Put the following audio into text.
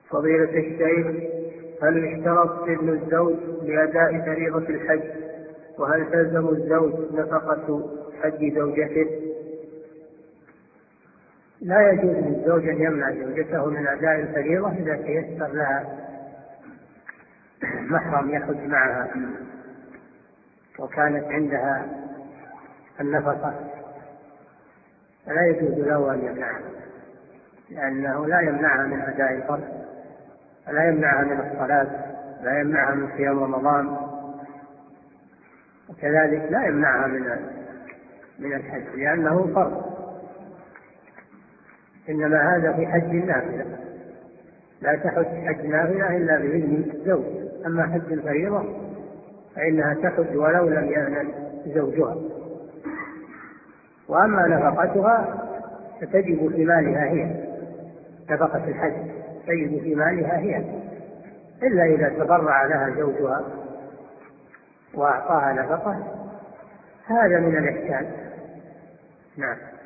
فضيلة الشيخ، هل يشترط إذن الزوج لأداء فريضة الحج؟ وهل تلزم الزوج نفقة حج زوجته؟ لا يجوز للزوج أن يمنع زوجته من أداء الفريضة إذا تيسر لها محرم يحج معها وكانت عندها النفقة، فلا يجوز له أن يمنعها، لأنه لا يمنعها من أداء الفرض، لا يمنعها من الصلاة، لا يمنعها من صيام رمضان، وكذلك لا يمنعها من الحج لأنه فرض، إنما هذا في حج النافلة، لا تحج حج نافلة إلا بإذن الزوج. أما حج الفريضة فإنها تحج ولو لم يأذن زوجها. وأما نفقتها فتجب في مالها هي، نفقة الحج تجب في مالها هي، إلا إذا تبرع لها زوجها وأعطاها نفقة، هذا من الإحسان. نعم.